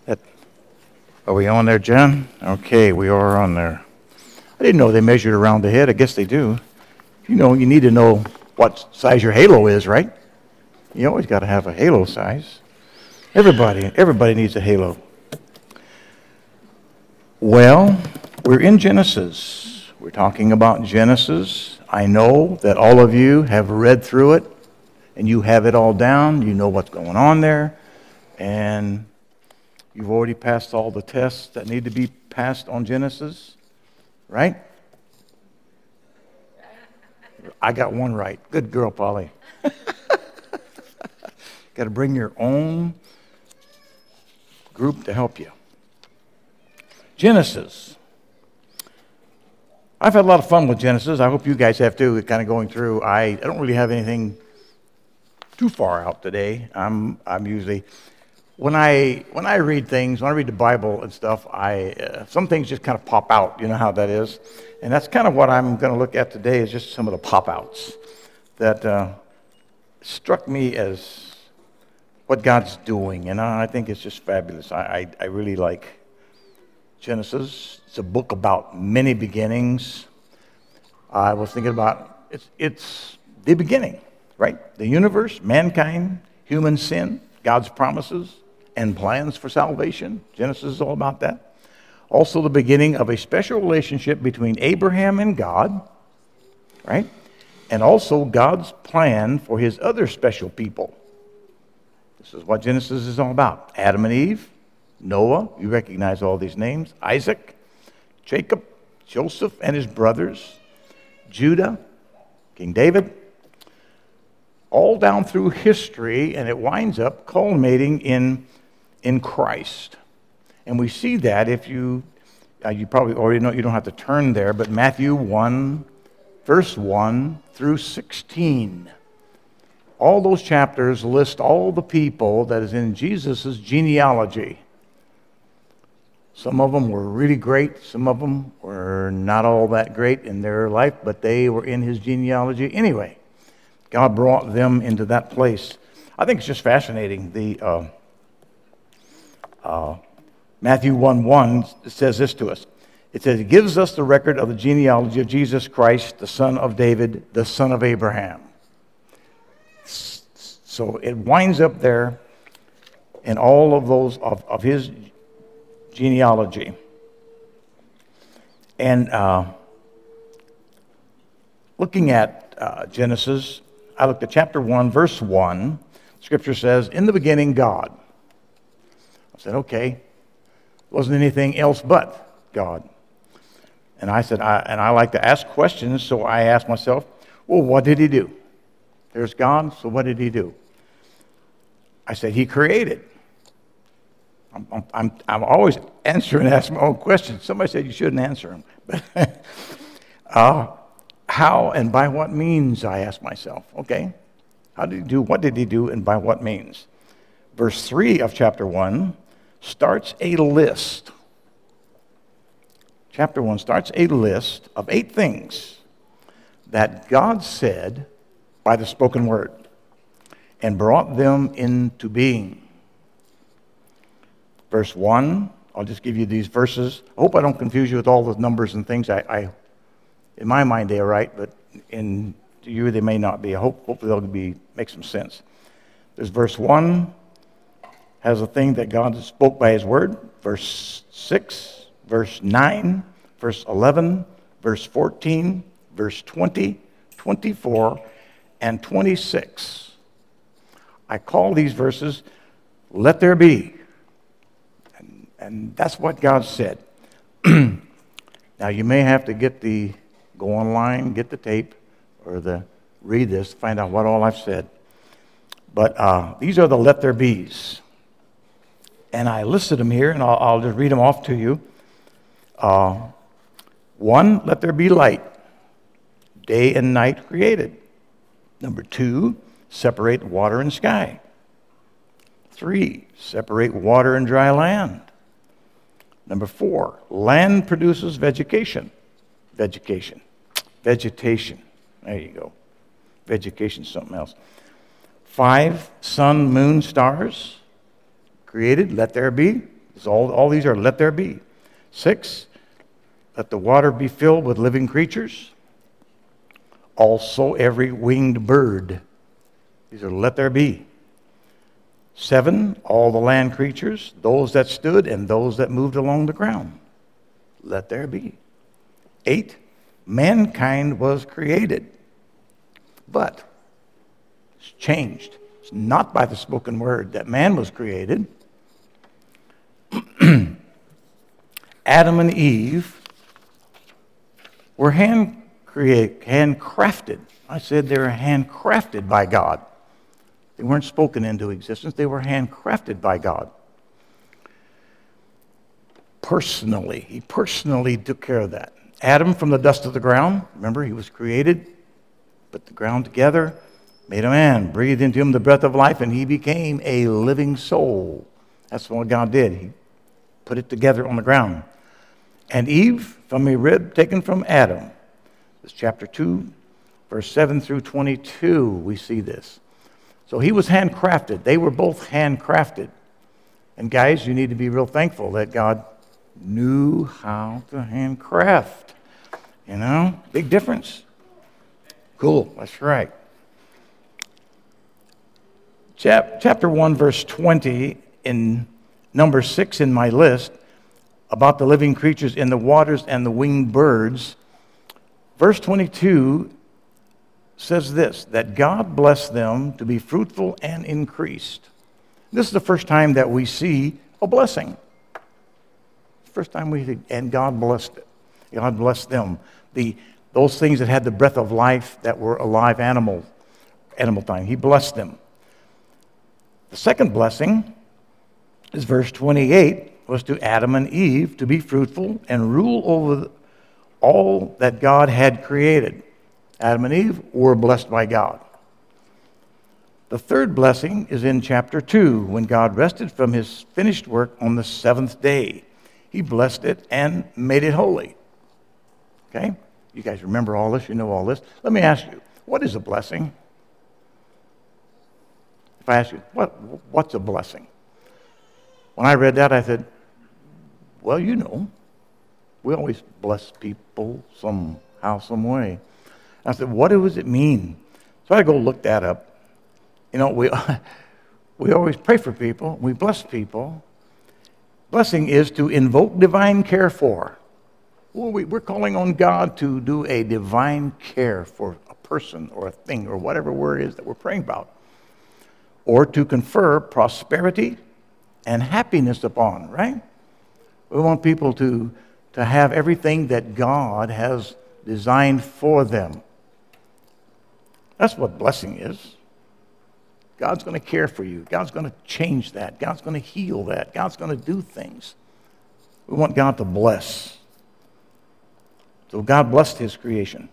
That, are we on there, Jen? Okay, we are on there. I didn't know they measured around the head. I guess they do. You need to know what size your halo is, right? You always got to have a halo size. Everybody needs a halo. Well, we're in Genesis. We're talking about Genesis. I know that all of you have read through it, and you have it all down. You know what's going on there, and you've already passed all the tests that need to be passed on Genesis, right? I got one right. Good girl, Polly. Got to bring your own group to help you. Genesis. I've had a lot of fun with Genesis. I hope you guys have too, kind of going through. I don't really have anything too far out today. I'm usually, when I read things, when I read the Bible and stuff, some things just kind of pop out. You know how that is? And that's kind of what I'm going to look at today, is just some of the pop-outs that struck me as what God's doing. And I think it's just fabulous. I really like Genesis. It's a book about many beginnings. I was thinking about, it's the beginning, right? The universe, mankind, human sin, God's promises and plans for salvation. Genesis is all about that. Also the beginning of a special relationship between Abraham and God, right? And also God's plan for his other special people. This is what Genesis is all about. Adam and Eve, Noah, you recognize all these names, Isaac, Jacob, Joseph and his brothers, Judah, King David, all down through history, and it winds up culminating in Christ. And we see that if you probably already know, you don't have to turn there, but Matthew 1, verse 1 through 16. All those chapters list all the people that is in Jesus' genealogy. Some of them were really great. Some of them were not all that great in their life, but they were in his genealogy anyway. God brought them into that place. I think it's just fascinating. The Matthew 1:1 says this to us. It says, it gives us the record of the genealogy of Jesus Christ, the son of David, the son of Abraham. So it winds up there in all of those of his genealogy. And looking at Genesis, I looked at chapter 1, verse 1. Scripture says, in the beginning, God. I said, okay, wasn't anything else but God. And I said, I like to ask questions, so I asked myself, well, what did he do? There's God, so what did he do? I said, he created. I'm always answering and asking my own questions. Somebody said you shouldn't answer them. But how and by what means, I asked myself. Okay, how did he do? What did he do and by what means? Verse 3 of chapter 1 starts a list. Chapter 1 starts a list of 8 things that God said by the spoken word and brought them into being. Verse 1, I'll just give you these verses. I hope I don't confuse you with all the numbers and things. In my mind, they are right, but to you, they may not be. Hopefully, they'll make some sense. There's verse 1, has a thing that God spoke by his word. Verse 6, verse 9, verse 11, verse 14, verse 20, 24, and 26. I call these verses, let there be. And that's what God said. Now, you may have to go online, get the tape, or read this, find out what all I've said. But these are the let there be's. And I listed them here, and I'll just read them off to you. 1, let there be light. Day and night created. Number 2, separate water and sky. 3, separate water and dry land. Number 4, land produces vegetation. Vegetation. There you go. Vegetation is something else. 5, sun, moon, stars. Created, let there be. So all these are let there be. 6, let the water be filled with living creatures. Also every winged bird. These are let there be. 7, all the land creatures, those that stood and those that moved along the ground. Let there be. 8, mankind was created. But it's changed. It's not by the spoken word that man was created. Adam and Eve were handcrafted. I said they were handcrafted by God. They weren't spoken into existence. They were handcrafted by God. Personally, he personally took care of that. Adam from the dust of the ground, remember, he was created, put the ground together, made a man, breathed into him the breath of life, and he became a living soul. That's what God did. He put it together on the ground. And Eve, from a rib taken from Adam. This is chapter 2, verse 7 through 22, we see this. So he was handcrafted. They were both handcrafted. And guys, you need to be real thankful that God knew how to handcraft. You know, big difference. Cool, that's right. Chapter 1, verse 20, in number 6 in my list, about the living creatures in the waters and the winged birds. Verse 22 says this, that God blessed them to be fruitful and increased. This is the first time that we see a blessing. First time we see, and God blessed it. God blessed them. Those things that had the breath of life that were alive animal time. He blessed them. The second blessing is verse 28, was to Adam and Eve to be fruitful and rule over all that God had created. Adam and Eve were blessed by God. The third blessing is in chapter 2, when God rested from his finished work on the seventh day. He blessed it and made it holy. Okay? You guys remember all this, you know all this. Let me ask you, what is a blessing? If I ask you, what's a blessing? When I read that, I said, well, you know, we always bless people somehow, some way. I said, what does it mean? So I go look that up. You know, we always pray for people. We bless people. Blessing is to invoke divine care for. Well, we're calling on God to do a divine care for a person or a thing or whatever word it is that we're praying about. Or to confer prosperity and happiness upon, right? We want people to have everything that God has designed for them. That's what blessing is. God's going to care for you. God's going to change that. God's going to heal that. God's going to do things. We want God to bless. So God blessed his creation.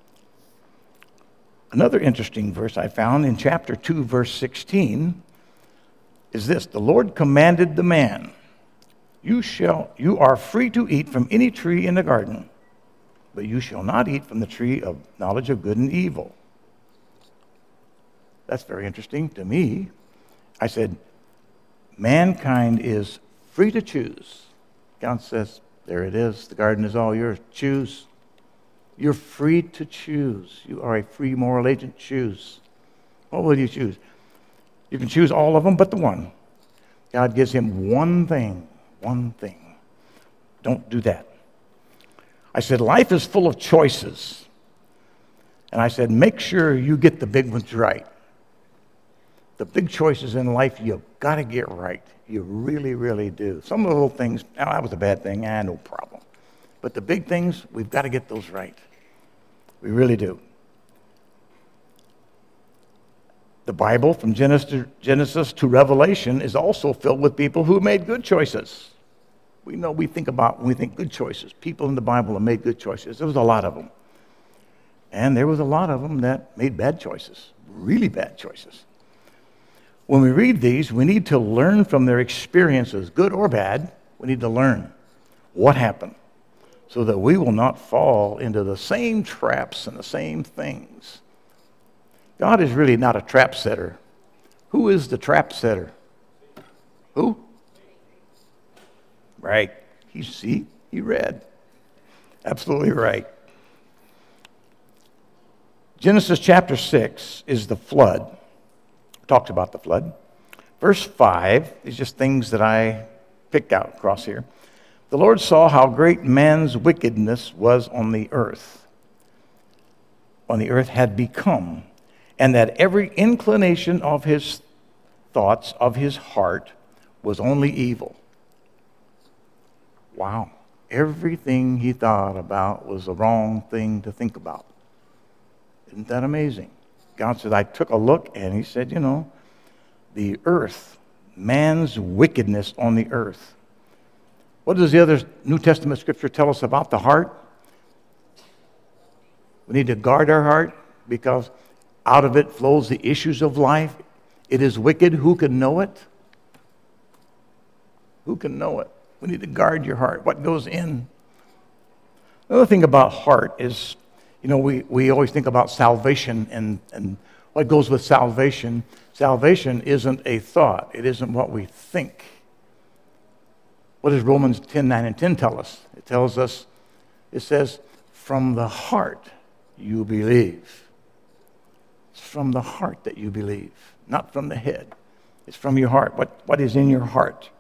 Another interesting verse I found in chapter 2, verse 16 is this. The Lord commanded the man, you are free to eat from any tree in the garden, but you shall not eat from the tree of knowledge of good and evil. That's very interesting to me. I said, mankind is free to choose. God says, there it is. The garden is all yours. Choose. You're free to choose. You are a free moral agent. Choose. What will you choose? You can choose all of them but the one. God gives him one thing. One thing. Don't do that. I said, life is full of choices. And I said, make sure you get the big ones right. The big choices in life, you've got to get right. You really, really do. Some of the little things, that was a bad thing, no problem. But the big things, we've got to get those right. We really do. The Bible, from Genesis to Revelation, is also filled with people who made good choices. We know when we think good choices. People in the Bible have made good choices. There was a lot of them. And there was a lot of them that made bad choices, really bad choices. When we read these, we need to learn from their experiences, good or bad. We need to learn what happened so that we will not fall into the same traps and the same things. God is really not a trap setter. Who is the trap setter? Who? Right. He read. Absolutely right. Genesis chapter 6 is the flood. Talks about the flood. Verse 5 is just things that I picked out across here. The Lord saw how great man's wickedness was on the earth had become, and that every inclination of his thoughts, of his heart, was only evil. Wow. Everything he thought about was the wrong thing to think about. Isn't that amazing? God said, I took a look, and he said, the earth, man's wickedness on the earth. What does the other New Testament scripture tell us about the heart? We need to guard our heart because out of it flows the issues of life. It is wicked. Who can know it? Who can know it? We need to guard your heart. What goes in? Another thing about heart is, we always think about salvation and what goes with salvation. Salvation isn't a thought. It isn't what we think. What does Romans 10:9 and 10 tell us? It says, from the heart you believe. It's from the heart that you believe, not from the head. It's from your heart. What is in your heart?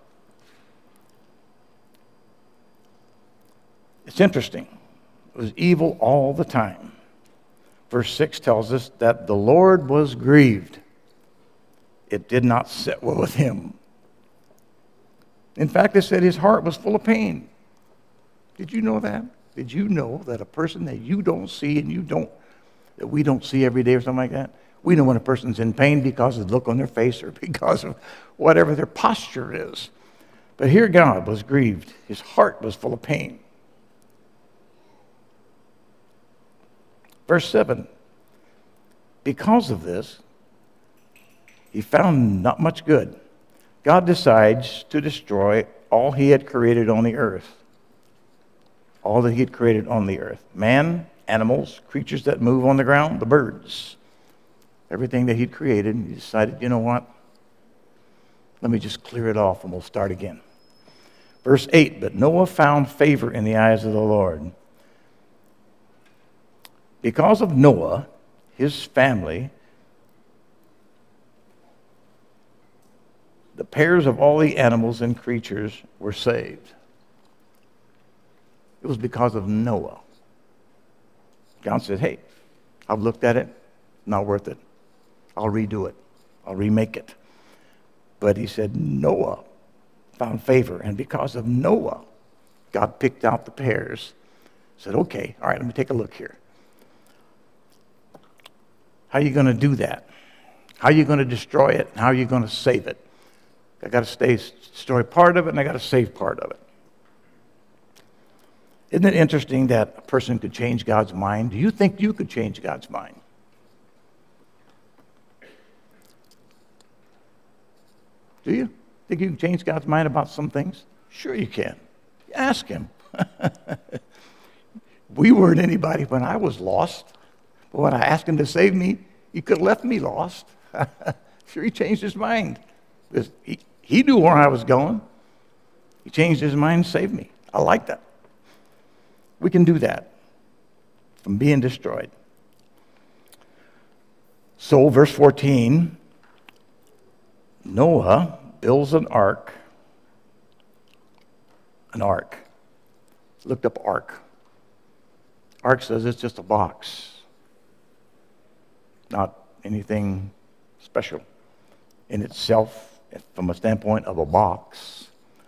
It's interesting. It was evil all the time. Verse 6 tells us that the Lord was grieved. It did not sit well with him. In fact, it said his heart was full of pain. Did you know that? Did you know that a person that you don't see and that we don't see every day or something like that, we know when a person's in pain because of the look on their face or because of whatever their posture is. But here God was grieved. His heart was full of pain. Verse 7, because of this, he found not much good. God decides to destroy all he had created on the earth. All that he had created on the earth. Man, animals, creatures that move on the ground, the birds. Everything that he'd created, he decided, you know what? Let me just clear it off and we'll start again. Verse 8, but Noah found favor in the eyes of the Lord. Because of Noah, his family, the pairs of all the animals and creatures were saved. It was because of Noah. God said, hey, I've looked at it, not worth it. I'll redo it. I'll remake it. But he said Noah found favor, and because of Noah, God picked out the pairs, said, okay, all right, let me take a look here. How are you going to do that? How are you going to destroy it? How are you going to save it? I got to destroy part of it, and I got to save part of it. Isn't it interesting that a person could change God's mind? Do you think you could change God's mind? Do you think you can change God's mind about some things? Sure you can. Ask him. We weren't anybody when I was lost. But when I asked him to save me, he could have left me lost. Sure, he changed his mind. Because he knew where I was going. He changed his mind and saved me. I like that. We can do that from being destroyed. So, verse 14, Noah builds an ark. An ark. Looked up ark. Ark says it's just a box. Not anything special in itself from a standpoint of a box.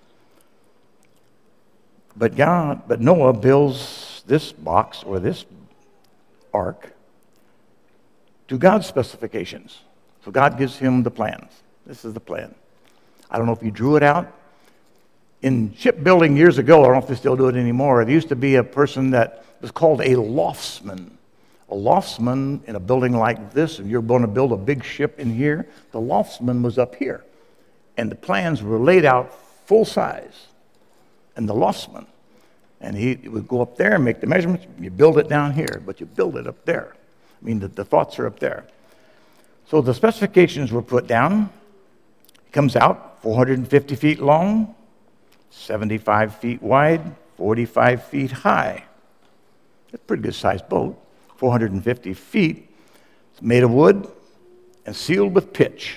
But Noah builds this box or this ark to God's specifications. So God gives him the plans. This is the plan. I don't know if you drew it out. In shipbuilding years ago, I don't know if they still do it anymore, there used to be a person that was called a loftsman. A loftsman in a building like this, if you're going to build a big ship in here, the loftsman was up here. And the plans were laid out full size. And the loftsman, and he would go up there and make the measurements. You build it down here, but you build it up there. I mean, the thoughts are up there. So the specifications were put down. It comes out 450 feet long, 75 feet wide, 45 feet high. That's a pretty good sized boat. 450 feet. It's made of wood and sealed with pitch.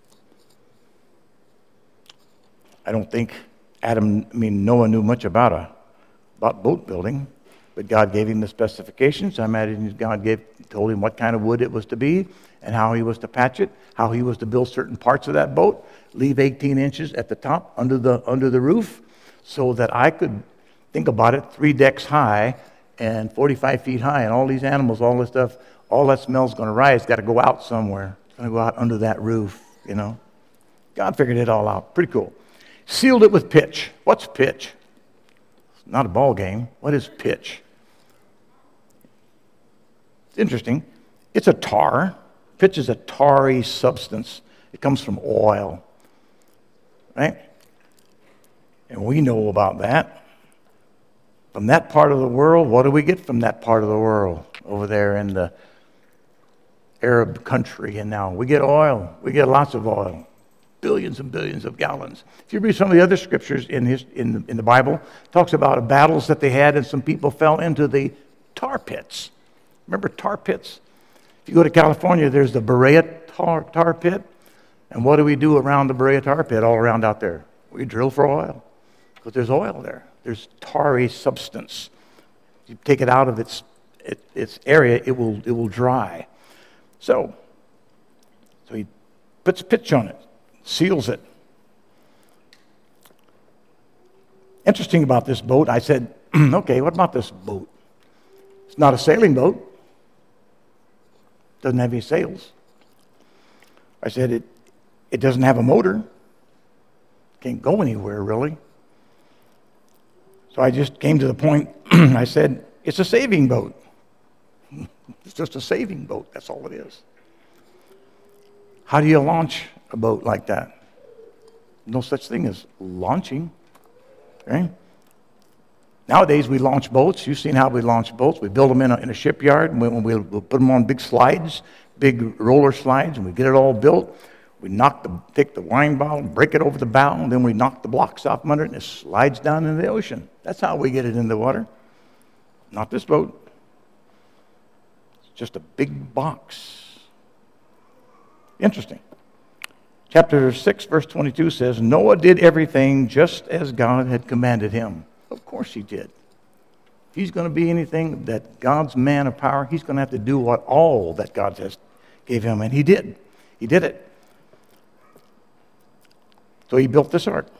I don't think Noah knew much about boat building, but God gave him the specifications. I imagine God told him what kind of wood it was to be and how he was to patch it, how he was to build certain parts of that boat, leave 18 inches at the top under the roof so that I could think about it, 3 decks high and 45 feet high, and all these animals, all this stuff, all that smell's going to rise. It's got to go out somewhere. It's going to go out under that roof, you know. God figured it all out. Pretty cool. Sealed it with pitch. What's pitch? It's not a ball game. What is pitch? It's interesting. It's a tar. Pitch is a tarry substance. It comes from oil, right? And we know about that. From that part of the world, what do we get from that part of the world? Over there in the Arab country, and now we get oil. We get lots of oil. Billions and billions of gallons. If you read some of the other scriptures in the Bible, it talks about battles that they had, and some people fell into the tar pits. Remember tar pits? If you go to California, there's the Berea tar pit. And what do we do around the Berea tar pit, all around out there? We drill for oil, because there's oil there. There's tarry substance. You take it out of its area, it will dry. So he puts pitch on it, seals it. Interesting about this boat, I said, okay, what about this boat? It's not a sailing boat. Doesn't have any sails. I said, it doesn't have a motor. Can't go anywhere, really. So I just came to the point, I said, it's a saving boat. It's just a saving boat, that's all it is. How do you launch a boat like that? No such thing as launching, okay? Nowadays we launch boats. You've seen how we launch boats. We build them in a shipyard, and we'll put them on big slides, big roller slides, and we get it all built. We take the wine bottle, break it over the bow, and then we knock the blocks off from under it, and it slides down into the ocean. That's how we get it in the water. Not this boat. It's just a big box. Interesting. Chapter 6, verse 22 says, Noah did everything just as God had commanded him. Of course he did. If he's going to be anything that God's man of power, he's going to have to do all that God has gave him, and he did. He did it. So he built this ark.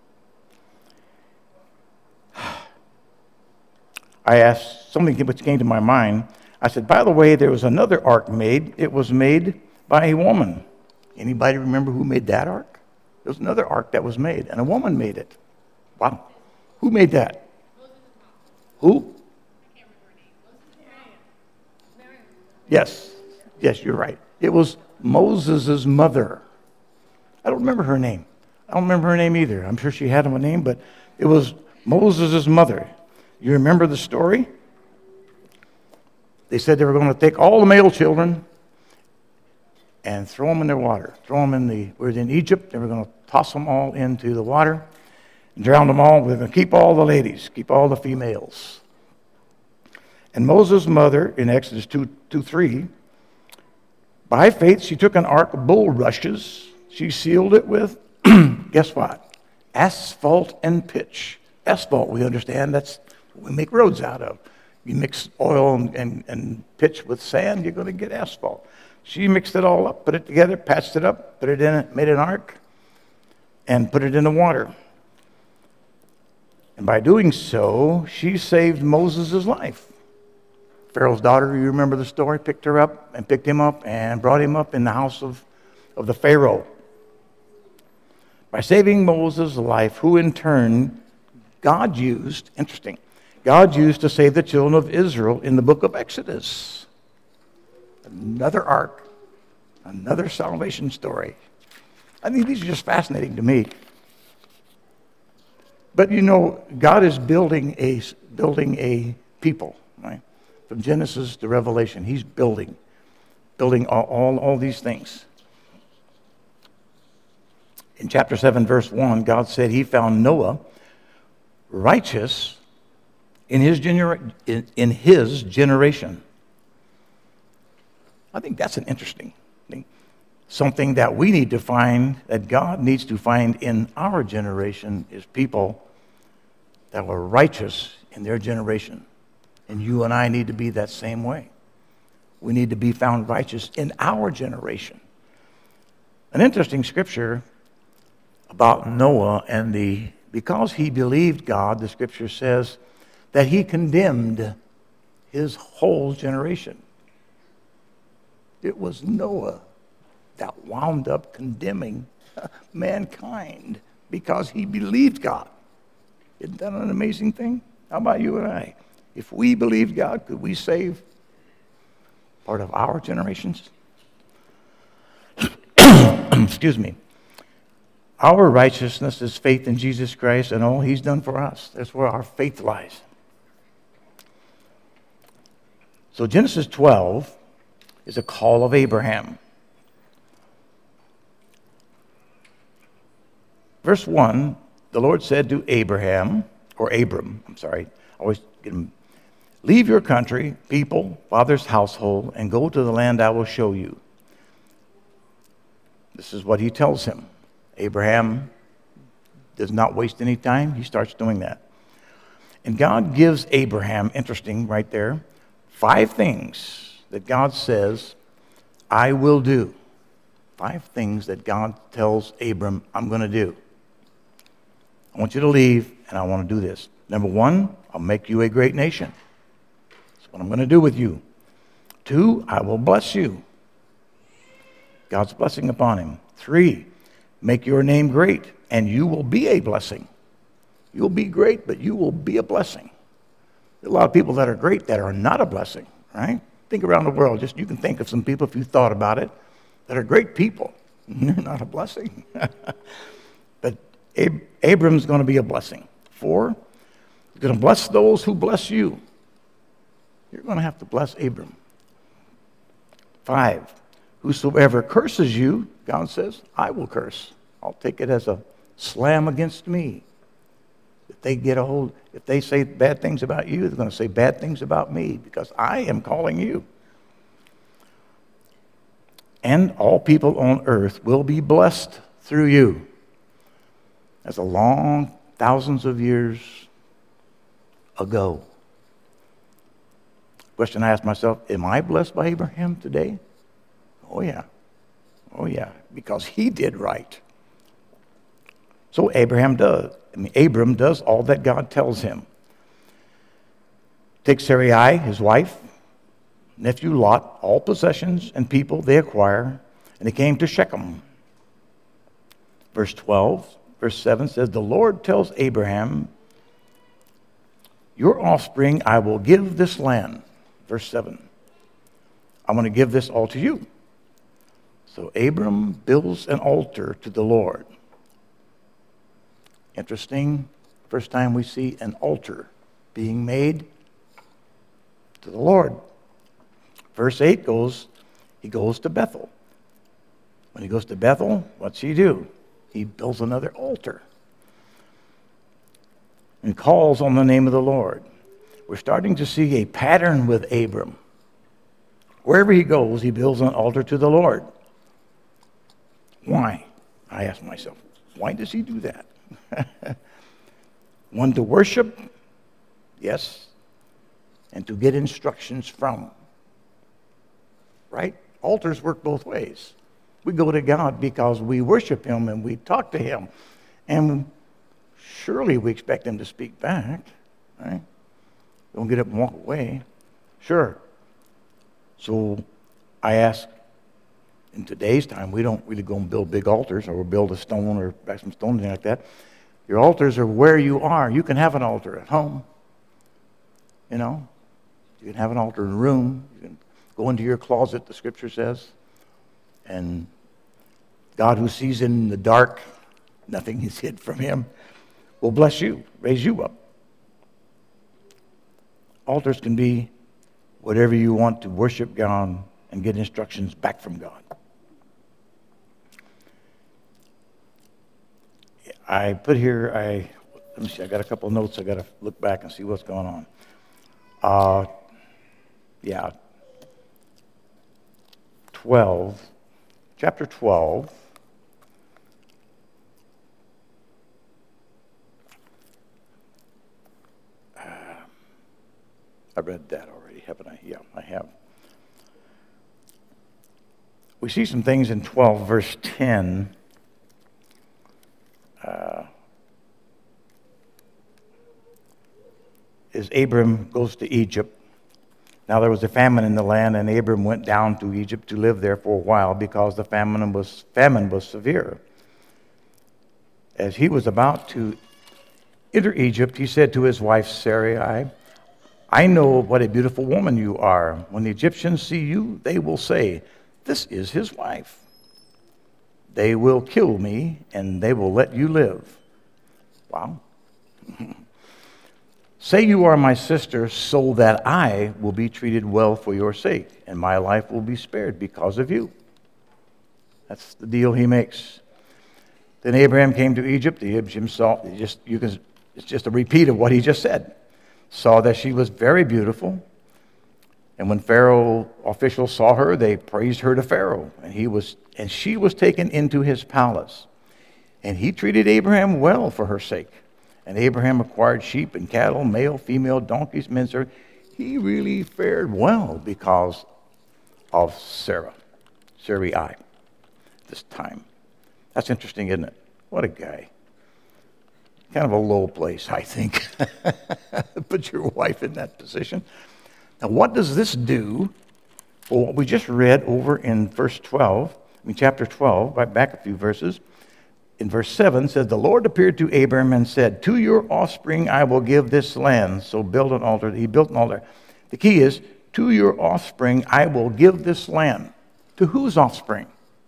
I asked something which came to my mind. I said, by the way, there was another ark made. It was made by a woman. Anybody remember who made that ark? There was another ark that was made, and a woman made it. Wow. Who made that? Who? I can't remember her name. Yes, you're right. It was Moses' mother. I don't remember her name. I don't remember her name either. I'm sure she had a name, but it was Moses' mother. You remember the story? They said they were going to take all the male children and throw them in the water. We're in Egypt. They were going to toss them all into the water and drown them all. We're going to keep all the ladies, keep all the females. And Moses' mother, in Exodus 2:3, by faith, she took an ark of bulrushes. She sealed it with, guess what? Asphalt and pitch. Asphalt, we understand, that's what we make roads out of. You mix oil and pitch with sand, you're going to get asphalt. She mixed it all up, put it together, patched it up, put it in it, made an ark, and put it in the water. And by doing so, she saved Moses' life. Pharaoh's daughter, you remember the story, picked him up and brought him up in the house of the Pharaoh. By saving Moses' life, who in turn God used to save the children of Israel in the book of Exodus. Another ark, another salvation story. I think these are just fascinating to me. But you know, God is building a people, right? From Genesis to Revelation, he's building all these things. In chapter 7, verse 1, God said he found Noah righteous in his generation. I think that's an interesting thing. Something that we need to find, that God needs to find in our generation, is people that were righteous in their generation. And you and I need to be that same way. We need to be found righteous in our generation. An interesting scripture about Noah because he believed God, the scripture says that he condemned his whole generation. It was Noah that wound up condemning mankind because he believed God. Isn't that an amazing thing? How about you and I? If we believed God, could we save part of our generations? Excuse me. Our righteousness is faith in Jesus Christ and all he's done for us. That's where our faith lies. So Genesis 12 is a call of Abraham. Verse 1, the Lord said to Abram, always get him, leave your country, people, father's household, and go to the land I will show you. This is what he tells him. Abraham does not waste any time. He starts doing that. And God gives Abraham, interesting right there, 5 things that God says, I will do. 5 things that God tells Abram, I'm going to do. I want you to leave, and I want to do this. Number 1, I'll make you a great nation. That's what I'm going to do with you. 2, I will bless you. God's blessing upon him. 3, make your name great, and you will be a blessing. You'll be great, but you will be a blessing. There are a lot of people that are great that are not a blessing, right? Think around the world. Just you can think of some people, if you thought about it, that are great people. They're not a blessing. But Abram's going to be a blessing. 4, he's going to bless those who bless you. You're going to have to bless Abram. 5, whosoever curses you, God says, I will curse. I'll take it as a slam against me. If they say bad things about you, they're going to say bad things about me because I am calling you. And all people on earth will be blessed through you. That's a long, thousands of years ago. Question I asked myself, am I blessed by Abraham today? Oh yeah, because he did right. So Abram does all that God tells him. Takes Sarai, his wife, nephew Lot, all possessions and people they acquire, and they came to Shechem. Verse 7 says, the Lord tells Abraham, your offspring I will give this land. Verse 7, I'm going to give this all to you. So Abram builds an altar to the Lord. Interesting, first time we see an altar being made to the Lord. Verse 8 he goes to Bethel. When he goes to Bethel, what's he do? He builds another altar and calls on the name of the Lord. We're starting to see a pattern with Abram. Wherever he goes, he builds an altar to the Lord. Why? I ask myself, why does he do that? One, to worship, yes, and to get instructions from. Right? Altars work both ways. We go to God because we worship him and we talk to him. And surely we expect him to speak back. Right? Don't get up and walk away. Sure. So I ask, in today's time, we don't really go and build big altars or build a stone or back some stone, anything like that. Your altars are where you are. You can have an altar at home. You know, you can have an altar in a room. You can go into your closet, the scripture says. And God, who sees in the dark, nothing is hid from him, will bless you, raise you up. Altars can be whatever you want to worship God and get instructions back from God. I put here Let me see. I got a couple of notes. I got to look back and see what's going on. Yeah. 12. Chapter 12. I read that already, haven't I? Yeah, I have. We see some things in 12, verse 10. As Abram goes to Egypt. Now there was a famine in the land, and Abram went down to Egypt to live there for a while because the famine was severe. As he was about to enter Egypt, he said to his wife Sarai, I know what a beautiful woman you are. When the Egyptians see you, they will say, this is his wife. They will kill me, and they will let you live. Wow. Say you are my sister, so that I will be treated well for your sake, and my life will be spared because of you. That's the deal he makes. Then Abraham came to Egypt. The Egyptians saw, it's just a repeat of what he just said, saw that she was very beautiful. And when Pharaoh officials saw her, they praised her to Pharaoh, and she was taken into his palace. And he treated Abraham well for her sake. And Abraham acquired sheep and cattle, male, female, donkeys, men servants. He really fared well because of Sarai, this time. That's interesting, isn't it? What a guy. Kind of a low place, I think. Put your wife in that position. Now, what does this do? Well, what we just read over in chapter 12, right back a few verses. In verse 7 says, the Lord appeared to Abram and said, to your offspring I will give this land. So build an altar. He built an altar. The key is, to your offspring I will give this land. To whose offspring?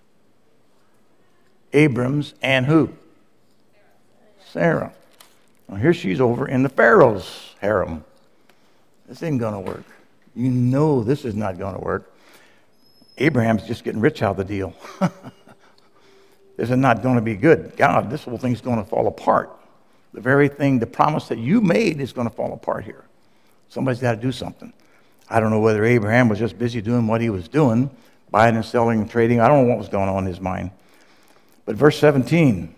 Abram's and who? Sarah. Now here she's over in the Pharaoh's harem. This ain't going to work. You know this is not going to work. Abraham's just getting rich out of the deal. This is not going to be good. God, this whole thing's going to fall apart. The very thing, the promise that you made is going to fall apart here. Somebody's got to do something. I don't know whether Abraham was just busy doing what he was doing, buying and selling and trading. I don't know what was going on in his mind. But verse 17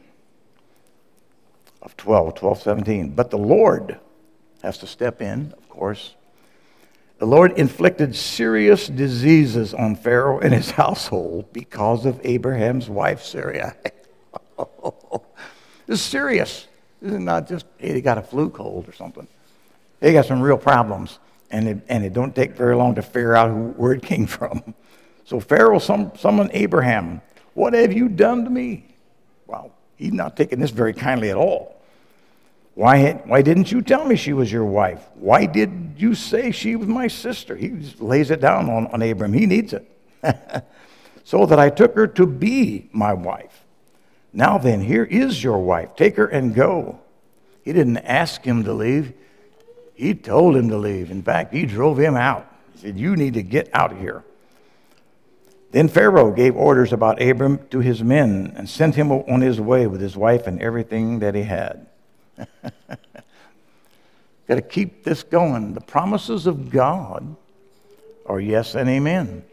of 12:17. But the Lord has to step in, of course. The Lord inflicted serious diseases on Pharaoh and his household because of Abraham's wife, Sarai. This is serious. This is not just, hey, they got a flu cold or something. They got some real problems, and it don't take very long to figure out where it came from. So Pharaoh summoned Abraham. What have you done to me? Wow, he's not taking this very kindly at all. Why didn't you tell me she was your wife? Why did you say she was my sister? He just lays it down on Abram. He needs it. So that I took her to be my wife. Now then, here is your wife. Take her and go. He didn't ask him to leave. He told him to leave. In fact, he drove him out. He said, you need to get out of here. Then Pharaoh gave orders about Abram to his men and sent him on his way with his wife and everything that he had. Got to keep this going. The promises of God are yes and amen.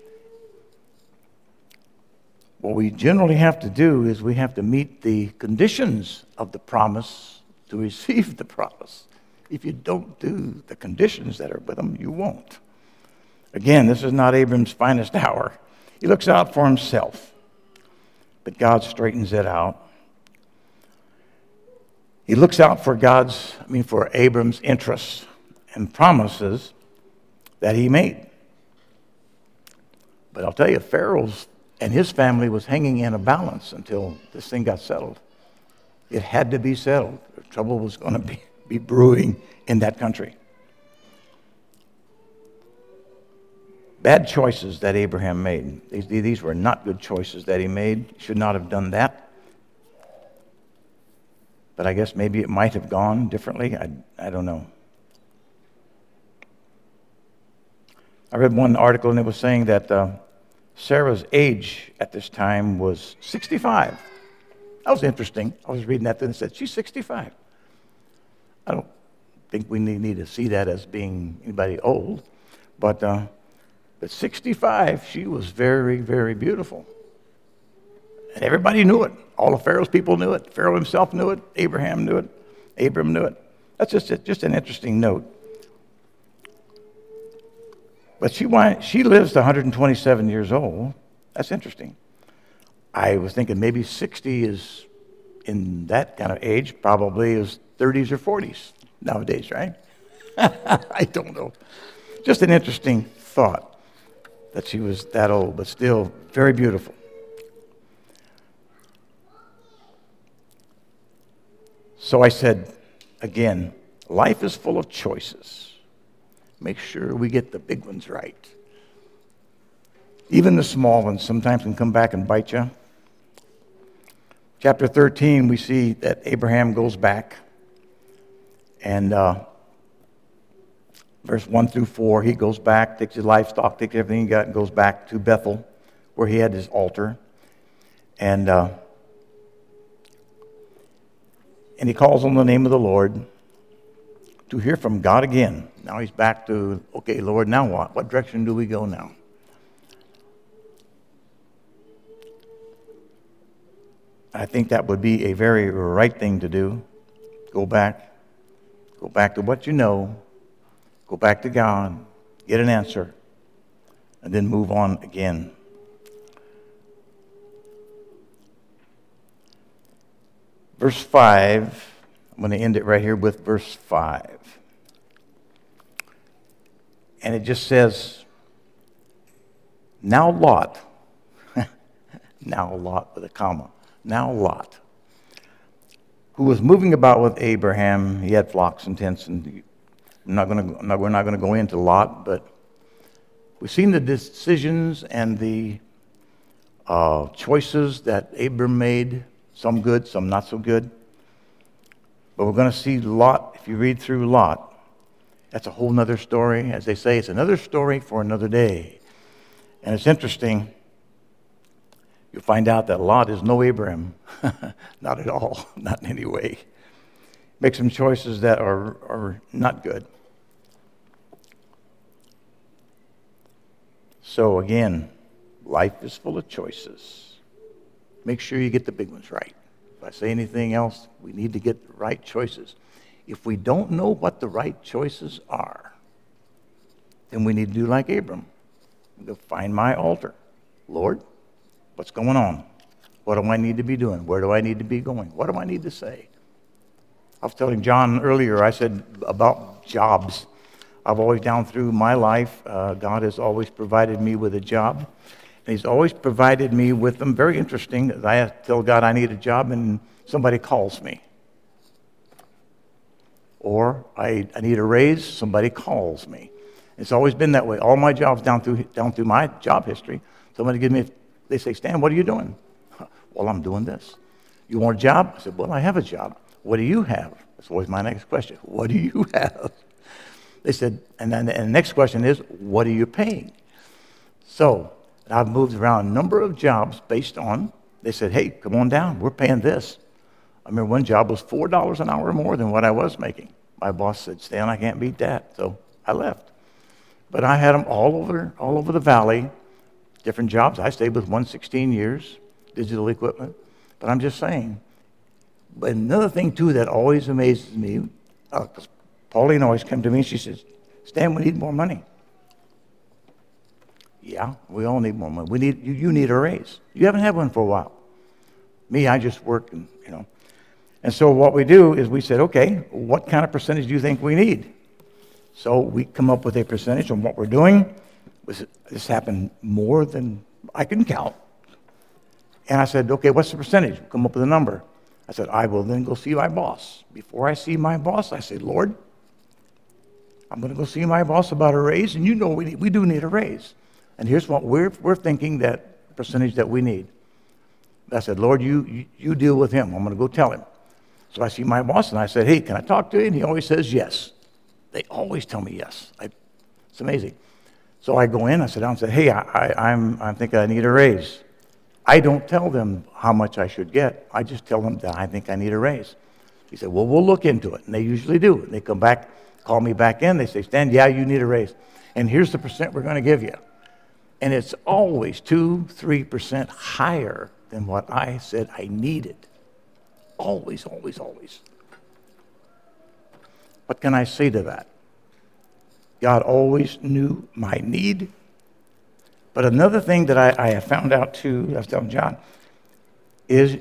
What we generally have to do is we have to meet the conditions of the promise to receive the promise. If you don't do the conditions that are with them, you won't. Again, this is not Abram's finest hour. He looks out for himself, but God straightens it out. He looks out for for Abram's interests and promises that he made. But I'll tell you, Pharaoh's and his family was hanging in a balance until this thing got settled. It had to be settled. Trouble was going to be brewing in that country. Bad choices that Abraham made. These were not good choices that he made. He should not have done that. But I guess maybe it might have gone differently. I don't know. I read one article and it was saying that Sarah's age at this time was 65. That was interesting. I was reading that and it said, she's 65. I don't think we need to see that as being anybody old. But at 65, she was very, very beautiful. And everybody knew it. All of Pharaoh's people knew it. Pharaoh himself knew it. Abraham knew it. Abram knew it. That's just an interesting note. But she lives to 127 years old. That's interesting. I was thinking maybe 60 is in that kind of age, probably is 30s or 40s nowadays, right? I don't know. Just an interesting thought that she was that old, but still very beautiful. So I said, again, life is full of choices. Make sure we get the big ones right. Even the small ones sometimes can come back and bite you. Chapter 13, we see that Abraham goes back. And verse 1 through 4, he goes back, takes his livestock, takes everything he got, and goes back to Bethel, where he had his altar. And he calls on the name of the Lord to hear from God again. Now he's back to, okay, Lord, now what? What direction do we go now? I think that would be a very right thing to do. Go back to what you know, go back to God, get an answer, and then move on again. Verse 5, I'm going to end it right here with verse 5. And it just says, now Lot, now Lot with a comma, now Lot, who was moving about with Abraham. He had flocks and tents, and we're not going to go into Lot, but we've seen the decisions and the choices that Abram made, some good, some not so good. But we're going to see Lot, if you read through Lot, that's a whole other story. As they say, it's another story for another day. And it's interesting. You'll find out that Lot is no Abraham. Not at all. Not in any way. Make some choices that are not good. So again, life is full of choices. Make sure you get the big ones right. If I say anything else, we need to get the right choices. If we don't know what the right choices are, then we need to do like Abram. Go find my altar. Lord, what's going on? What do I need to be doing? Where do I need to be going? What do I need to say? I was telling John earlier, I said about jobs. I've always, down through my life, God has always provided me with a job. And he's always provided me with them. Very interesting. I tell God I need a job and somebody calls me. Or I need a raise, somebody calls me. It's always been that way. All my jobs down through my job history, somebody gives me, they say, Stan, what are you doing? Well, I'm doing this. You want a job? I said, well, I have a job. What do you have? That's always my next question. What do you have? They said, and then the next question is, what are you paying? So I've moved around a number of jobs based on, they said, hey, come on down. We're paying this. I remember one job was $4 an hour more than what I was making. My boss said, Stan, I can't beat that. So I left. But I had them all over the valley, different jobs. I stayed with 116 years, digital equipment. But I'm just saying. But another thing, too, that always amazes me, because Pauline always comes to me and she says, Stan, we need more money. Yeah, we all need more money. You need a raise. You haven't had one for a while. Me, I just work and, And so what we do is we said, okay, what kind of percentage do you think we need? So we come up with a percentage on what we're doing. This happened more than I can count. And I said, okay, what's the percentage? Come up with a number. I said, I will then go see my boss. Before I see my boss, I said, Lord, I'm going to go see my boss about a raise, and we do need a raise. And here's what we're thinking that percentage that we need. I said, Lord, you deal with him. I'm going to go tell him. So I see my boss, and I said, hey, can I talk to you? And he always says yes. They always tell me yes. It's amazing. So I go in, I sit down and say, hey, I think I need a raise. I don't tell them how much I should get. I just tell them that I think I need a raise. He said, well, we'll look into it. And they usually do. And they come back, call me back in. They say, Stan, yeah, you need a raise. And here's the percent we're going to give you. And it's always 2-3% higher than what I said I needed. Always, always, always. What can I say to that? God always knew my need. But another thing that I have found out too, I was telling John, is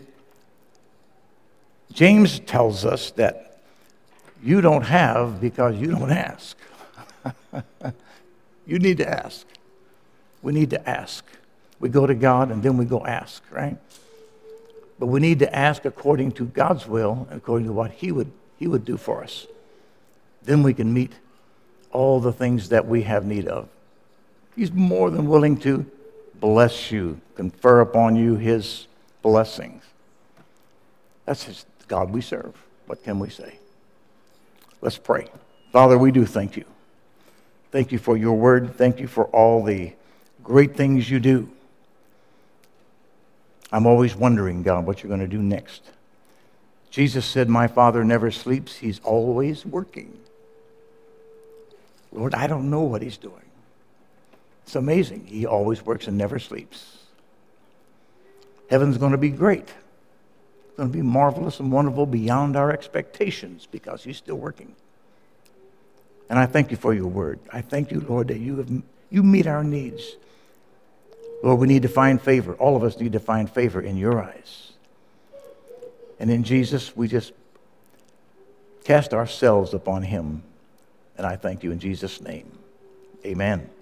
James tells us that you don't have because you don't ask. You need to ask. We need to ask. We go to God and then we go ask, right? But we need to ask according to God's will and according to what He would do for us. Then we can meet all the things that we have need of. He's more than willing to bless you, confer upon you His blessings. That's His God we serve. What can we say? Let's pray. Father, we do thank you. Thank you for your word. Thank you for all the great things you do. I'm always wondering, God, what you're going to do next. Jesus said, my Father never sleeps. He's always working. Lord, I don't know what He's doing. It's amazing. He always works and never sleeps. Heaven's going to be great. It's going to be marvelous and wonderful beyond our expectations because He's still working. And I thank you for your word. I thank you, Lord, that you meet our needs. Lord, we need to find favor. All of us need to find favor in your eyes. And in Jesus, we just cast ourselves upon Him. And I thank you in Jesus' name. Amen.